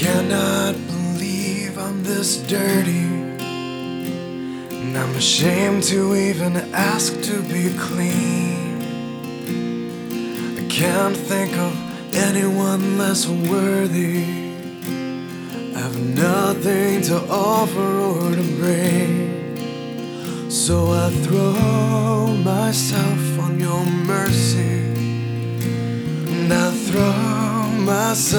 cannot believe I'm this dirty, and I'm ashamed to even ask to be clean. I can't think of anyone less worthy. I have nothing to offer or to bring, so I throw myself on your mercy, and I throw myself